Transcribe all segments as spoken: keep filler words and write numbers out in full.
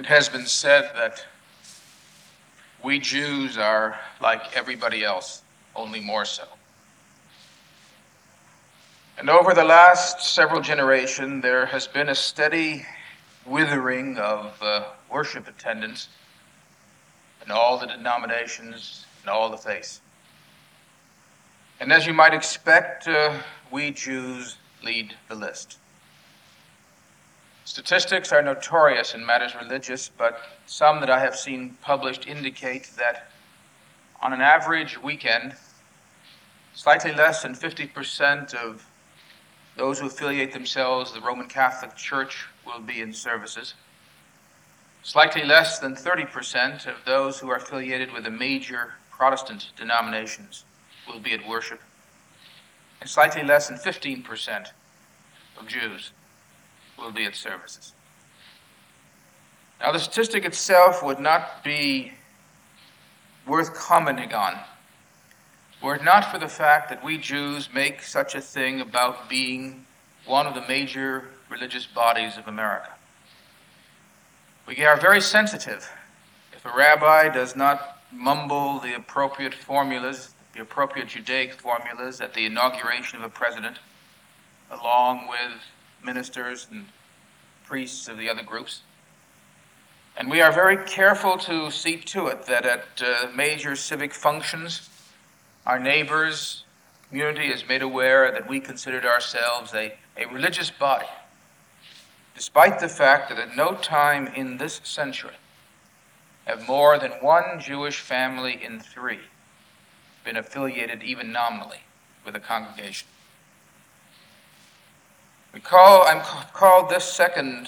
It has been said that we Jews are like everybody else, only more so. And over the last several generations, there has been a steady withering of uh, worship attendance in all the denominations and all the faiths. And as you might expect, uh, we Jews lead the list. Statistics are notorious in matters religious, but some that I have seen published indicate that on an average weekend, slightly less than fifty percent of those who affiliate themselves to the Roman Catholic Church will be in services. Slightly less than thirty percent of those who are affiliated with the major Protestant denominations will be at worship. And slightly less than fifteen percent of Jews will be at services. Now, the statistic itself would not be worth commenting on were it not for the fact that we Jews make such a thing about being one of the major religious bodies of America. We are very sensitive if a rabbi does not mumble the appropriate formulas, the appropriate Judaic formulas at the inauguration of a president, along with ministers and priests of the other groups. And we are very careful to see to it that at uh, major civic functions, our neighbors, community is made aware that we considered ourselves a, a religious body, despite the fact that at no time in this century have more than one Jewish family in three been affiliated even nominally with a congregation. We call, I'm called this second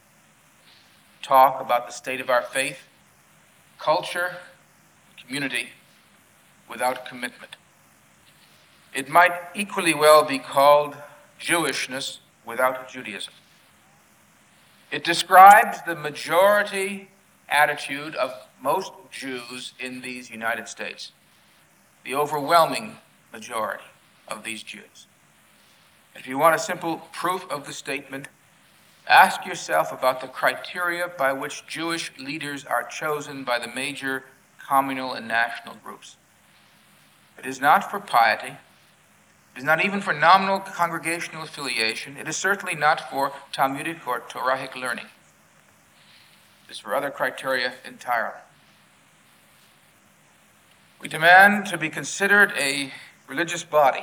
talk about the state of our faith, culture, community without commitment. It might equally well be called Jewishness without Judaism. It describes the majority attitude of most Jews in these United States, the overwhelming majority of these Jews. If you want a simple proof of the statement, ask yourself about the criteria by which Jewish leaders are chosen by the major communal and national groups. It is not for piety. It is not even for nominal congregational affiliation. It is certainly not for Talmudic or Torahic learning. It is for other criteria entirely. We demand to be considered a religious body,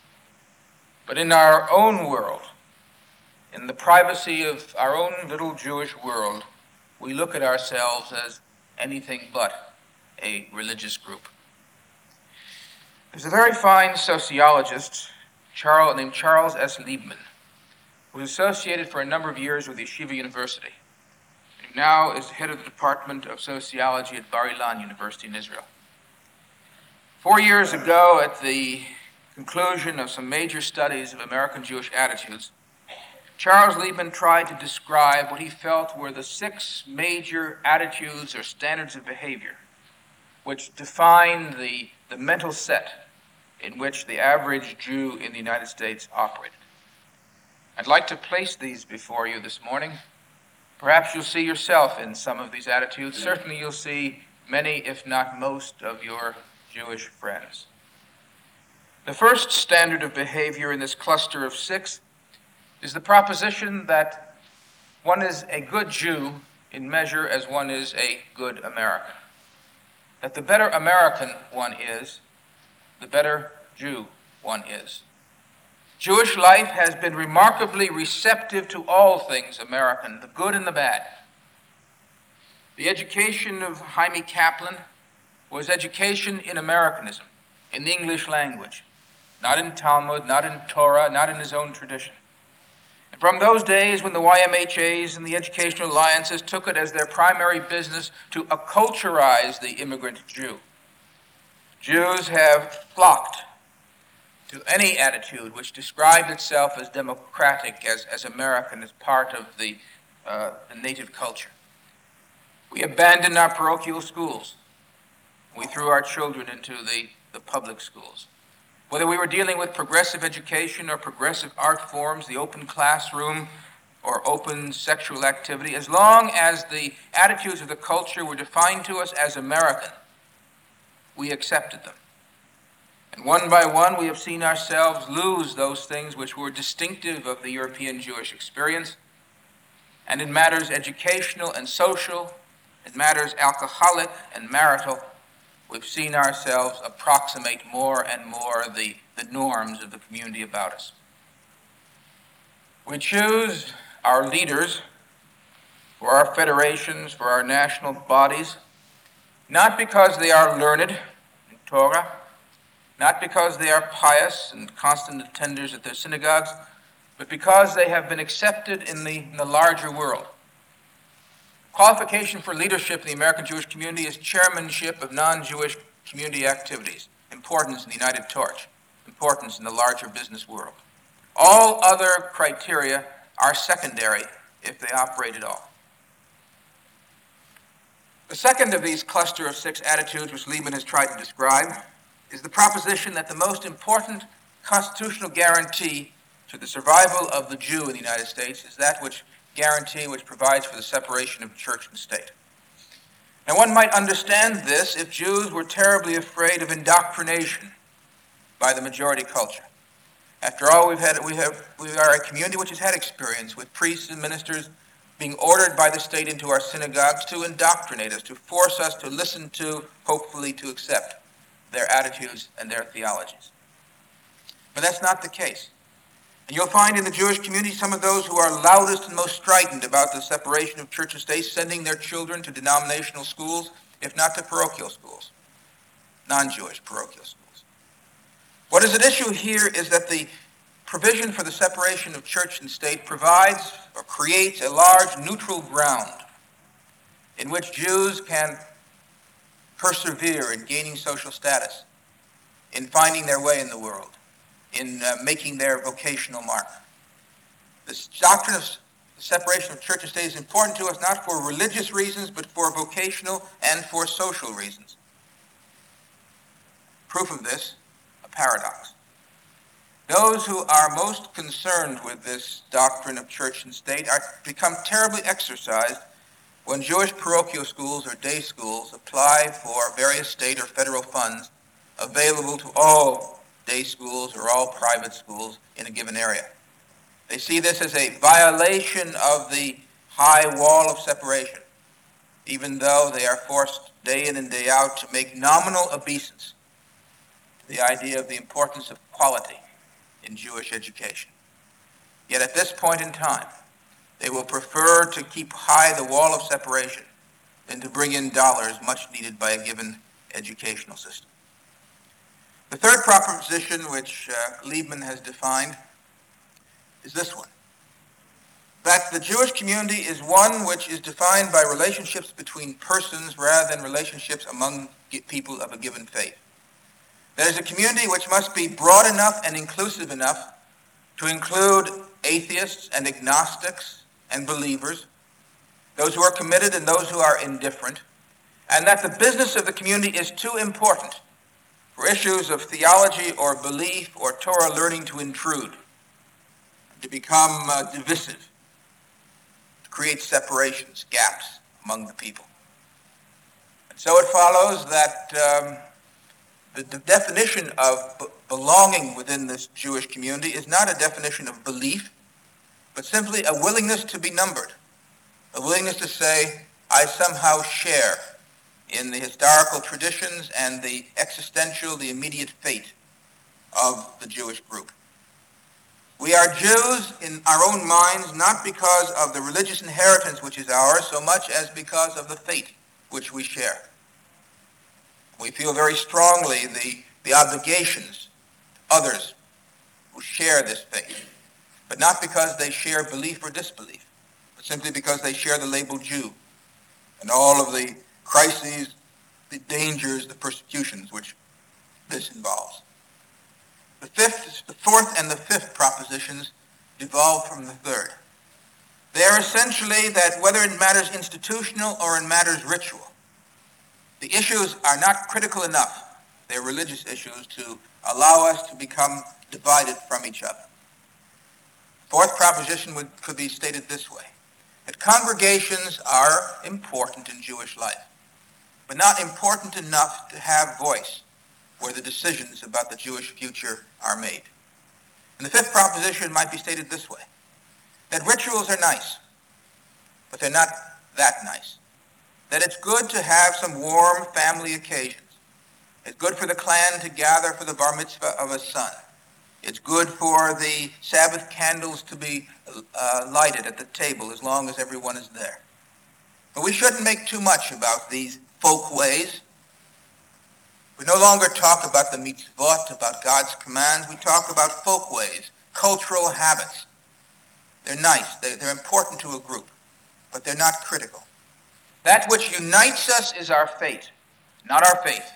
but in our own world, in the privacy of our own little Jewish world, we look at ourselves as anything but a religious group. There's a very fine sociologist Charles, named Charles S. Liebman, who was associated for a number of years with Yeshiva University, and who now is head of the Department of Sociology at Bar Ilan University in Israel. Four years ago, at the conclusion of some major studies of American Jewish attitudes, Charles Liebman tried to describe what he felt were the six major attitudes or standards of behavior which define the, the mental set in which the average Jew in the United States operated. I'd like to place these before you this morning. Perhaps you'll see yourself in some of these attitudes. Certainly you'll see many, if not most, of your Jewish friends. The first standard of behavior in this cluster of six is the proposition that one is a good Jew in measure as one is a good American. That the better American one is, the better Jew one is. Jewish life has been remarkably receptive to all things American, the good and the bad. The education of Jaime Kaplan was education in Americanism, in the English language, not in Talmud, not in Torah, not in his own tradition. And from those days when the Y M H As and the educational alliances took it as their primary business to acculturize the immigrant Jew, Jews have flocked to any attitude which described itself as democratic, as, as American, as part of the, uh, the native culture. We abandoned our parochial schools. We threw our children into the, the public schools. Whether we were dealing with progressive education or progressive art forms, the open classroom, or open sexual activity, as long as the attitudes of the culture were defined to us as American, we accepted them. And one by one, we have seen ourselves lose those things which were distinctive of the European Jewish experience. And in matters educational and social, in matters alcoholic and marital, we've seen ourselves approximate more and more the, the norms of the community about us. We choose our leaders for our federations, for our national bodies, not because they are learned in Torah, not because they are pious and constant attenders at their synagogues, but because they have been accepted in the, in the larger world. Qualification for leadership in the American Jewish community is chairmanship of non-Jewish community activities, importance in the United Torch, importance in the larger business world. All other criteria are secondary if they operate at all. The second of these cluster of six attitudes which Liebman has tried to describe is the proposition that the most important constitutional guarantee to the survival of the Jew in the United States is that which guarantee which provides for the separation of church and state. Now, one might understand this if Jews were terribly afraid of indoctrination by the majority culture. After all, we've had, we, have, we are a community which has had experience with priests and ministers being ordered by the state into our synagogues to indoctrinate us, to force us to listen to, hopefully to accept their attitudes and their theologies. But that's not the case. And you'll find in the Jewish community some of those who are loudest and most strident about the separation of church and state, sending their children to denominational schools, if not to parochial schools, non-Jewish parochial schools. What is at issue here is that the provision for the separation of church and state provides or creates a large neutral ground in which Jews can persevere in gaining social status, in finding their way in the world, in uh, making their vocational mark. This doctrine of the separation of church and state is important to us not for religious reasons, but for vocational and for social reasons. Proof of this, a paradox. Those who are most concerned with this doctrine of church and state are become terribly exercised when Jewish parochial schools or day schools apply for various state or federal funds available to all day schools or all private schools in a given area. They see this as a violation of the high wall of separation, even though they are forced day in and day out to make nominal obeisance to the idea of the importance of quality in Jewish education. Yet at this point in time, they will prefer to keep high the wall of separation than to bring in dollars much needed by a given educational system. The third proposition which uh, Liebman has defined is this one, that the Jewish community is one which is defined by relationships between persons rather than relationships among people of a given faith. That is a community which must be broad enough and inclusive enough to include atheists and agnostics and believers, those who are committed and those who are indifferent, and that the business of the community is too important for issues of theology or belief or Torah learning to intrude, to become uh, divisive, to create separations, gaps among the people. And so it follows that um, the, the definition of b- belonging within this Jewish community is not a definition of belief, but simply a willingness to be numbered, a willingness to say, I somehow share in the historical traditions and the existential, the immediate fate of the Jewish group. We are Jews in our own minds, not because of the religious inheritance which is ours, so much as because of the fate which we share. We feel very strongly the, the obligations to others who share this faith, but not because they share belief or disbelief, but simply because they share the label Jew and all of the crises, the dangers, the persecutions which this involves. The fifth, the fourth and the fifth propositions devolve from the third. They are essentially that whether in matters institutional or in matters ritual, the issues are not critical enough, they're religious issues, to allow us to become divided from each other. Fourth proposition would, could be stated this way, that congregations are important in Jewish life, but not important enough to have voice where the decisions about the Jewish future are made. And the fifth proposition might be stated this way, that rituals are nice, but they're not that nice. That it's good to have some warm family occasions. It's good for the clan to gather for the bar mitzvah of a son. It's good for the Sabbath candles to be uh, lighted at the table as long as everyone is there. But we shouldn't make too much about these folk ways. We no longer talk about the mitzvot, about God's commands. We talk about folk ways, cultural habits. They're nice. They're, they're important to a group, but they're not critical. That which unites us is our faith, not our faith.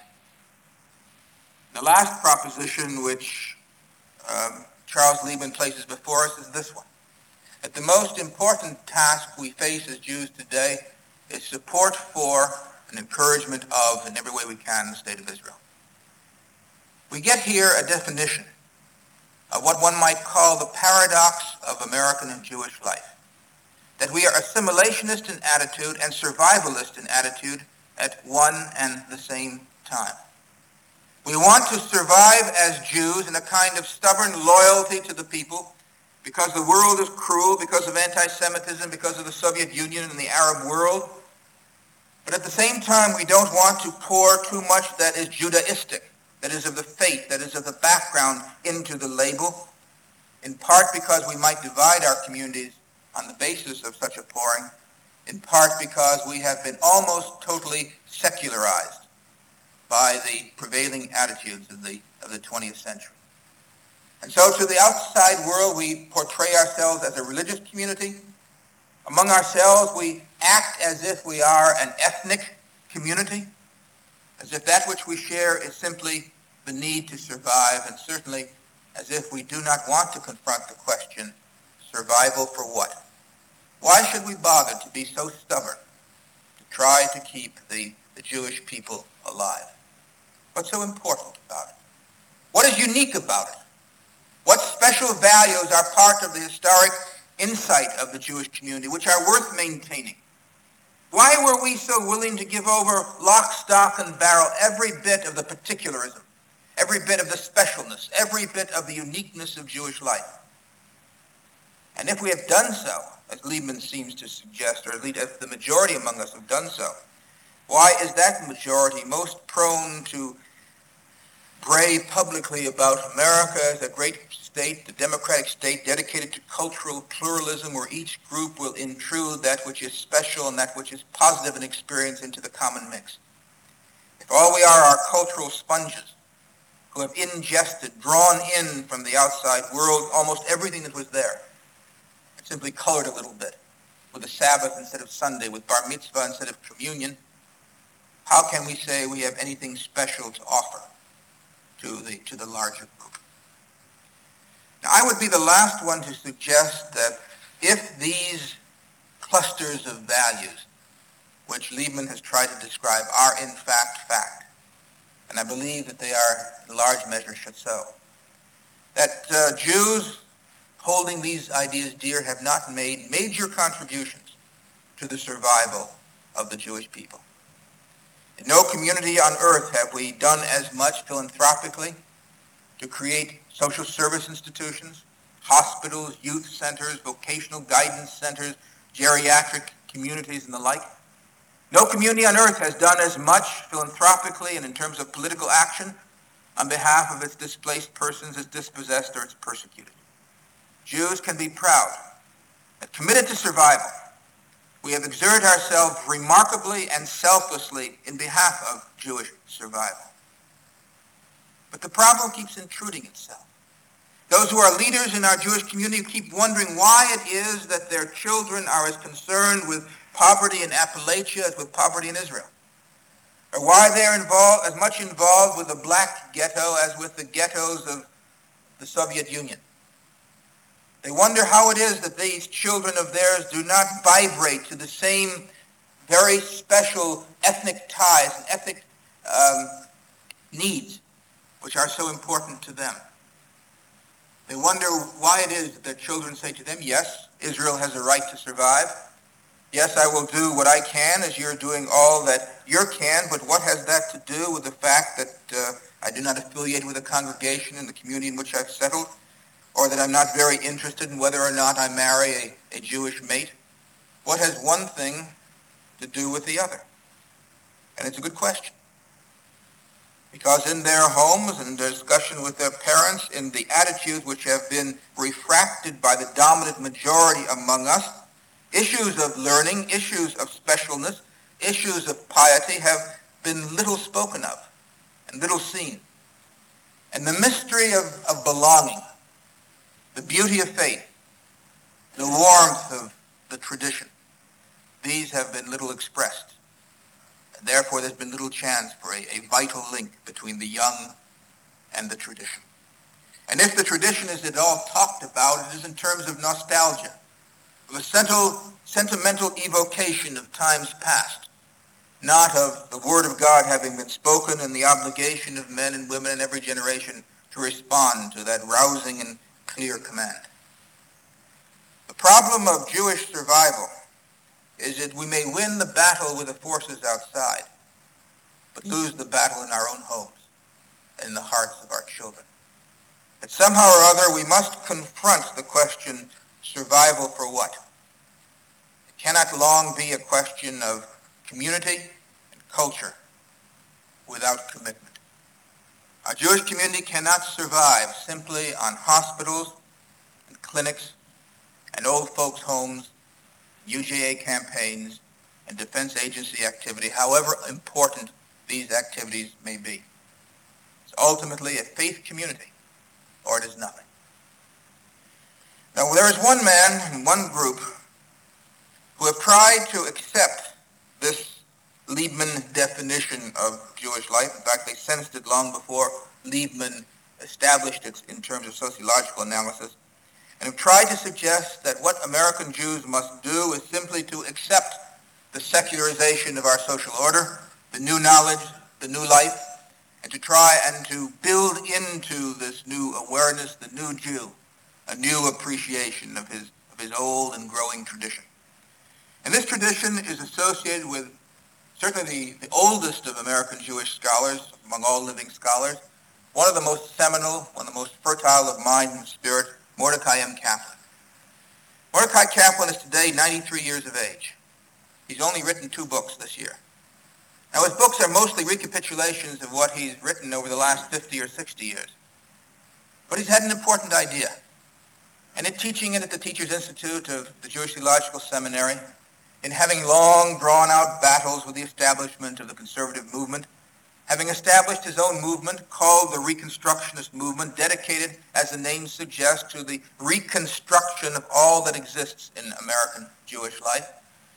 The last proposition which um, Charles Liebman places before us is this one, that the most important task we face as Jews today is support for and encouragement of, in every way we can, the state of Israel. We get here a definition of what one might call the paradox of American and Jewish life, that we are assimilationist in attitude and survivalist in attitude at one and the same time. We want to survive as Jews in a kind of stubborn loyalty to the people because the world is cruel, because of anti-Semitism, because of the Soviet Union and the Arab world. But at the same time, we don't want to pour too much that is Judaistic, that is of the faith, that is of the background into the label, in part because we might divide our communities on the basis of such a pouring, in part because we have been almost totally secularized by the prevailing attitudes of the, of the twentieth century. And so to the outside world, we portray ourselves as a religious community. Among ourselves, we act as if we are an ethnic community, as if that which we share is simply the need to survive, and certainly as if we do not want to confront the question, survival for what? Why should we bother to be so stubborn to try to keep the, the Jewish people alive? What's so important about it? What is unique about it? What special values are part of the historic insight of the Jewish community, which are worth maintaining? Why were we so willing to give over lock, stock, and barrel every bit of the particularism, every bit of the specialness, every bit of the uniqueness of Jewish life? And if we have done so, as Liebman seems to suggest, or at least as the majority among us have done so, why is that majority most prone to bray publicly about America as a great state, the democratic state dedicated to cultural pluralism, where each group will intrude that which is special and that which is positive in experience into the common mix? If all we are are cultural sponges who have ingested, drawn in from the outside world almost everything that was there, and simply colored a little bit with the Sabbath instead of Sunday, with bar mitzvah instead of communion, how can we say we have anything special to offer to the, to the larger group? Now, I would be the last one to suggest that if these clusters of values, which Liebman has tried to describe, are in fact fact, and I believe that they are in large measure should so, that uh, Jews holding these ideas dear have not made major contributions to the survival of the Jewish people. In no community on earth have we done as much philanthropically to create social service institutions, hospitals, youth centers, vocational guidance centers, geriatric communities, and the like. No community on earth has done as much philanthropically and in terms of political action on behalf of its displaced persons, its dispossessed, or its persecuted. Jews can be proud that, committed to survival, we have exerted ourselves remarkably and selflessly in behalf of Jewish survival. But the problem keeps intruding itself. Those who are leaders in our Jewish community keep wondering why it is that their children are as concerned with poverty in Appalachia as with poverty in Israel, or why they are involved, as much involved with the black ghetto as with the ghettos of the Soviet Union. They wonder how it is that these children of theirs do not vibrate to the same very special ethnic ties and ethnic um, needs which are so important to them. They wonder why it is that their children say to them, yes, Israel has a right to survive. Yes, I will do what I can as you're doing all that you can, but what has that to do with the fact that uh, I do not affiliate with a congregation in the community in which I've settled, or that I'm not very interested in whether or not I marry a, a Jewish mate? What has one thing to do with the other? And it's a good question. Because in their homes, in their discussion with their parents, in the attitudes which have been refracted by the dominant majority among us, issues of learning, issues of specialness, issues of piety have been little spoken of and little seen. And the mystery of, of belonging, the beauty of faith, the warmth of the tradition, these have been little expressed. And therefore, there's been little chance for a, a vital link between the young and the tradition. And if the tradition is at all talked about, it is in terms of nostalgia, of a sentimental, sentimental evocation of times past, not of the Word of God having been spoken and the obligation of men and women in every generation to respond to that rousing and clear command. The problem of Jewish survival is that we may win the battle with the forces outside, but lose the battle in our own homes and in the hearts of our children. That somehow or other we must confront the question, survival for what? It cannot long be a question of community and culture without commitment. Our Jewish community cannot survive simply on hospitals and clinics and old folks' homes, U J A campaigns, and defense agency activity, however important these activities may be. It's ultimately a faith community, or it is nothing. Now, there is one man and one group who have tried to accept this Liebman definition of Jewish life. In fact, they sensed it long before Liebman established it in terms of sociological analysis, and have tried to suggest that what American Jews must do is simply to accept the secularization of our social order, the new knowledge, the new life, and to try and to build into this new awareness, the new Jew, a new appreciation of his, of his old and growing tradition. And this tradition is associated with certainly the, the oldest of American Jewish scholars, among all living scholars, one of the most seminal, one of the most fertile of mind and spirit, Mordecai M. Kaplan. Mordecai Kaplan is today ninety-three years of age. He's only written two books this year. Now, his books are mostly recapitulations of what he's written over the last fifty or sixty years. But he's had an important idea. And in teaching it at the Teachers Institute of the Jewish Theological Seminary, in having long drawn-out battles with the establishment of the conservative movement, having established his own movement called the Reconstructionist Movement, dedicated, as the name suggests, to the reconstruction of all that exists in American Jewish life,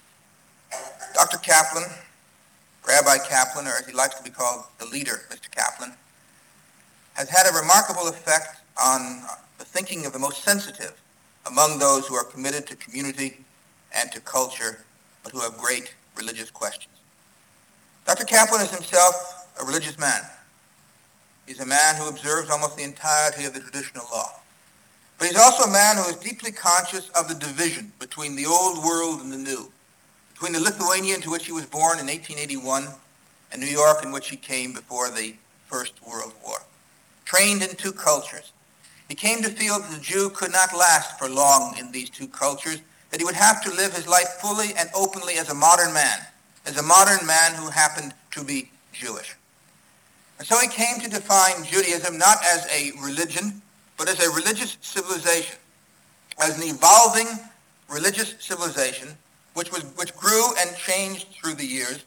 Doctor Kaplan, Rabbi Kaplan, or as he likes to be called, the leader, Mister Kaplan, has had a remarkable effect on the thinking of the most sensitive among those who are committed to community and to culture, but who have great religious questions. Doctor Kaplan is himself a religious man. He's a man who observes almost the entirety of the traditional law. But he's also a man who is deeply conscious of the division between the old world and the new, between the Lithuania into which he was born in eighteen eighty-one and New York in which he came before the First World War. Trained in two cultures, he came to feel that the Jew could not last for long in these two cultures, that he would have to live his life fully and openly as a modern man, as a modern man who happened to be Jewish. And so he came to define Judaism not as a religion, but as a religious civilization, as an evolving religious civilization which was which grew and changed through the years,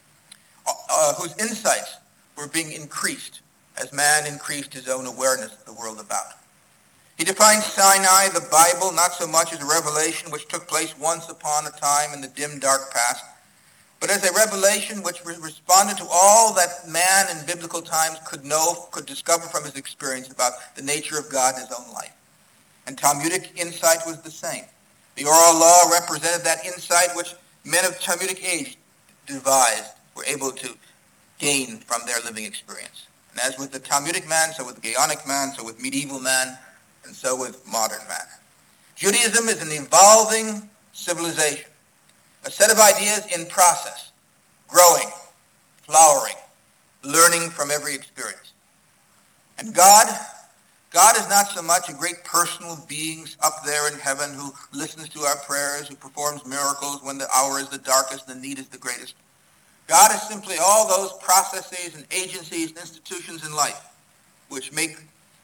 uh, whose insights were being increased as man increased his own awareness of the world about. He defined Sinai, the Bible, not so much as a revelation which took place once upon a time in the dim, dark past, but as a revelation which re- responded to all that man in biblical times could know, could discover from his experience about the nature of God in his own life. And Talmudic insight was the same. The oral law represented that insight which men of Talmudic age devised, were able to gain from their living experience. And as with the Talmudic man, so with the Gaonic man, so with medieval man, and so with modern man. Judaism is an evolving civilization, a set of ideas in process, growing, flowering, learning from every experience. And God, God is not so much a great personal being up there in heaven who listens to our prayers, who performs miracles when the hour is the darkest and the need is the greatest. God is simply all those processes and agencies and institutions in life which make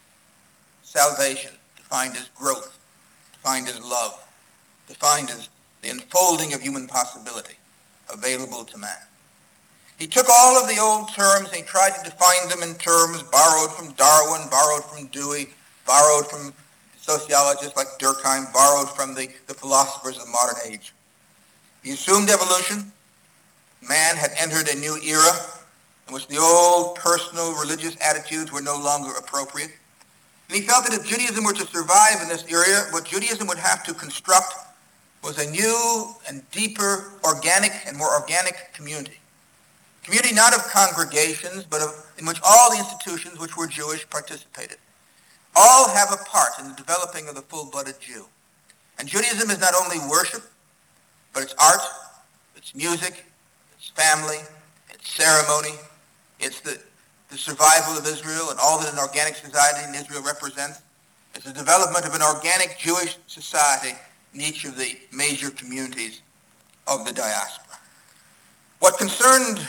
salvation defined as growth, defined as love, defined as the unfolding of human possibility available to man. He took all of the old terms and he tried to define them in terms borrowed from Darwin, borrowed from Dewey, borrowed from sociologists like Durkheim, borrowed from the, the philosophers of the modern age. He assumed evolution. Man had entered a new era in which the old personal religious attitudes were no longer appropriate. And he felt that if Judaism were to survive in this era, what Judaism would have to construct was a new and deeper, organic and more organic community. Community not of congregations, but of, in which all the institutions which were Jewish participated. All have a part in the developing of the full-blooded Jew. And Judaism is not only worship, but it's art, it's music, it's family, it's ceremony, it's the, the survival of Israel and all that an organic society in Israel represents. It's the development of an organic Jewish society in each of the major communities of the diaspora. What concerned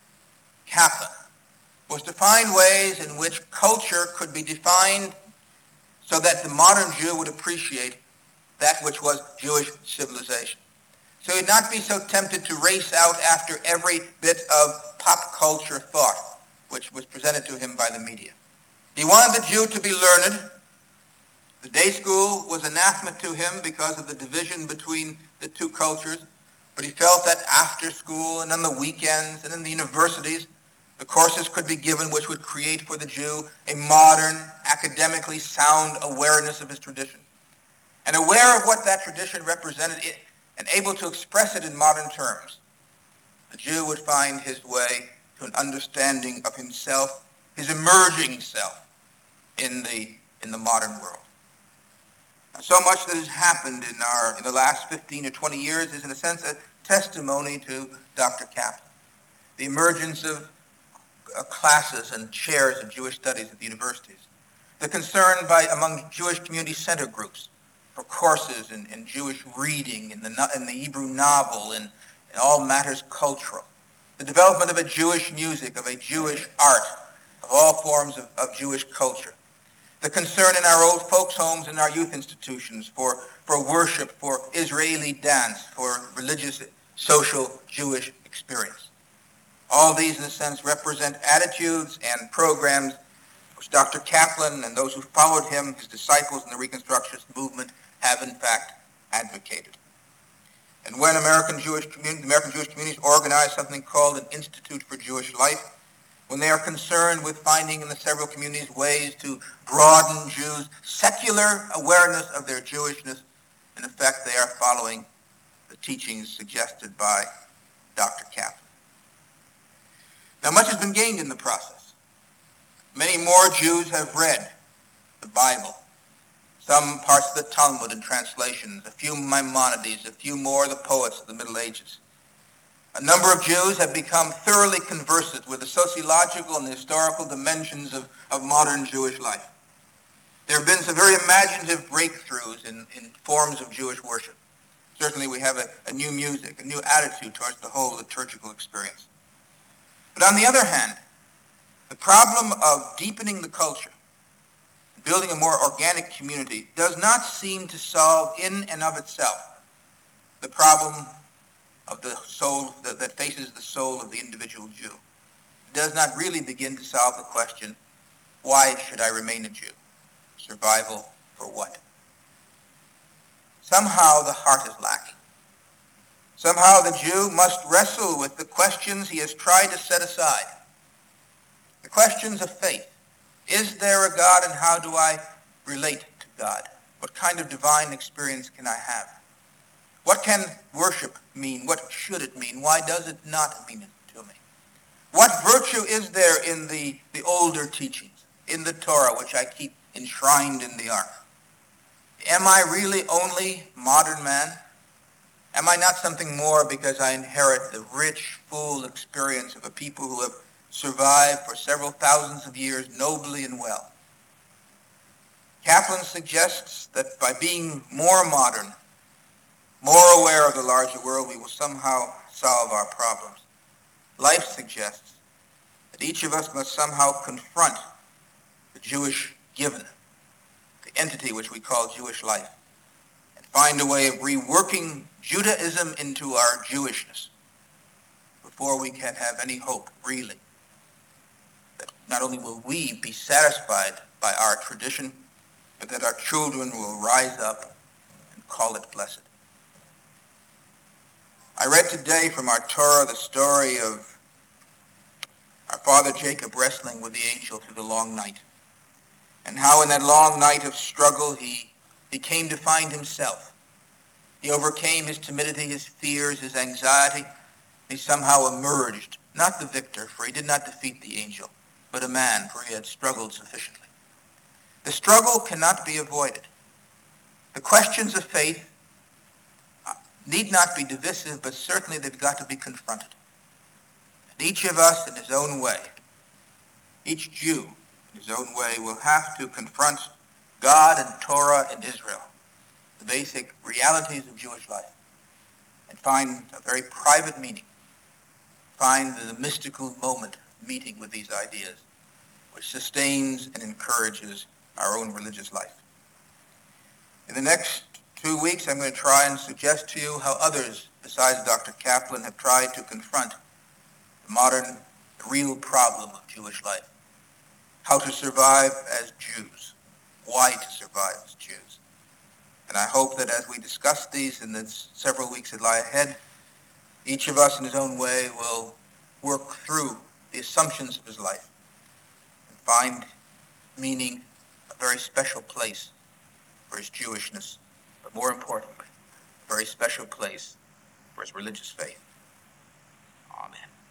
Kaplan was to find ways in which culture could be defined so that the modern Jew would appreciate that which was Jewish civilization. So he'd not be so tempted to race out after every bit of pop culture thought which was presented to him by the media. He wanted the Jew to be learned. The day school was anathema to him because of the division between the two cultures, but he felt that after school and on the weekends and in the universities, the courses could be given which would create for the Jew a modern, academically sound awareness of his tradition. And aware of what that tradition represented and able to express it in modern terms, the Jew would find his way to an understanding of himself, his emerging self in the, in the modern world. Now, so much that has happened in, our, in the last fifteen or twenty years is in a sense a testimony to Doctor Kaplan. The emergence of Uh, classes and chairs of Jewish studies at the universities, the concern by among Jewish community center groups for courses in, in Jewish reading, in the, in the Hebrew novel, in, in all matters cultural, the development of a Jewish music, of a Jewish art, of all forms of, of Jewish culture, the concern in our old folks' homes and our youth institutions for, for worship, for Israeli dance, for religious, social Jewish experience. All these, in a sense, represent attitudes and programs which Doctor Kaplan and those who followed him, his disciples in the Reconstructionist movement, have in fact advocated. And when American Jewish community, American Jewish communities organize something called an Institute for Jewish Life, when they are concerned with finding in the several communities ways to broaden Jews' secular awareness of their Jewishness, in effect, they are following the teachings suggested by Doctor Kaplan. Now, much has been gained in the process. Many more Jews have read the Bible, some parts of the Talmud and translations, a few Maimonides, a few more of the poets of the Middle Ages. A number of Jews have become thoroughly conversant with the sociological and the historical dimensions of, of modern Jewish life. There have been some very imaginative breakthroughs in, in forms of Jewish worship. Certainly we have a, a new music, a new attitude towards the whole liturgical experience. But on the other hand, the problem of deepening the culture, building a more organic community, does not seem to solve in and of itself the problem of the soul that, that faces the soul of the individual Jew. It does not really begin to solve the question, why should I remain a Jew? Survival for what? Somehow the heart is lacking. Somehow the Jew must wrestle with the questions he has tried to set aside. The questions of faith. Is there a God, and how do I relate to God? What kind of divine experience can I have? What can worship mean? What should it mean? Why does it not mean it to me? What virtue is there in the, the older teachings, in the Torah, which I keep enshrined in the ark? Am I really only modern man? Am I not something more because I inherit the rich, full experience of a people who have survived for several thousands of years nobly and well? Kaplan suggests that by being more modern, more aware of the larger world, we will somehow solve our problems. Life suggests that each of us must somehow confront the Jewish given, the entity which we call Jewish life, and find a way of reworking Judaism into our Jewishness before we can have any hope, really, that not only will we be satisfied by our tradition, but that our children will rise up and call it blessed. I read today from our Torah the story of our father Jacob wrestling with the angel through the long night, and how in that long night of struggle he, he came to find himself. He overcame his timidity, his fears, his anxiety. He somehow emerged, not the victor, for he did not defeat the angel, but a man, for he had struggled sufficiently. The struggle cannot be avoided. The questions of faith need not be divisive, but certainly they've got to be confronted. And each of us in his own way, each Jew in his own way, will have to confront God and Torah and Israel, the basic realities of Jewish life, and find a very private meaning, find the mystical moment meeting with these ideas, which sustains and encourages our own religious life. In the next two weeks, I'm going to try and suggest to you how others besides Doctor Kaplan have tried to confront the modern, real problem of Jewish life, how to survive as Jews, why to survive as Jews. And I hope that as we discuss these in the several weeks that lie ahead, each of us in his own way will work through the assumptions of his life and find meaning, a very special place for his Jewishness, but more importantly, a very special place for his religious faith. Amen.